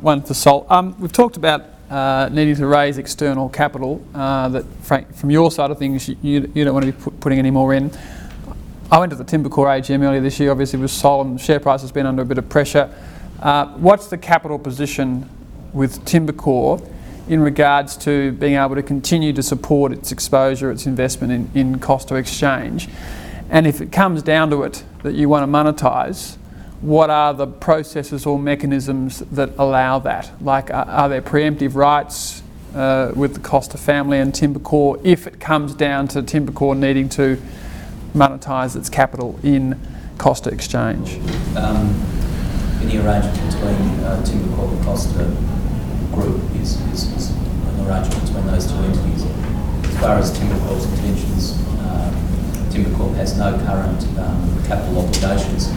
one for Sol. We've talked about needing to raise external capital. That, Frank, from your side of things, you don't want to be putting any more in. I went to the Timbercore AGM earlier this year, obviously with Sol, and the share price has been under a bit of pressure. What's the capital position with Timbercore in regards to being able to continue to support its exposure, its investment in cost of exchange? And if it comes down to it that you want to monetise, what are the processes or mechanisms that allow that? Like, are there preemptive rights with the Costa family and Timbercore if it comes down to Timbercore needing to monetise its capital in Costa Exchange? Any arrangement between Timbercorp and Costa Group is an arrangement between those two entities. As far as Timbercorp's intentions, Timbercorp has no current capital obligations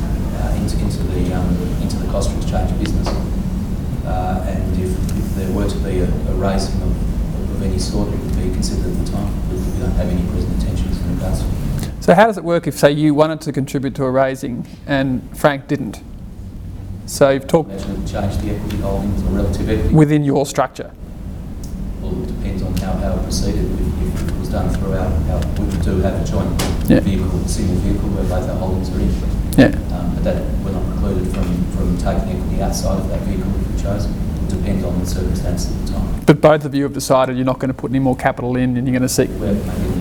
into the Costa Exchange business, and if there were to be a raising of any sort, it would be considered at the time. We don't have any present intentions in regards to it. So how does it work if, say, you wanted to contribute to a raising and Frank didn't? So you've talked... Imagine it would change the equity holdings or relative equity. Within your structure? Well, it depends on how it proceeded. If it was done through we do have a joint vehicle, single vehicle where both our holdings are in. Yeah. But that we're not precluded from taking equity outside of that vehicle if we chose. It would depend on the circumstances at the time. But both of you have decided you're not going to put any more capital in and you're going to seek... We're maybe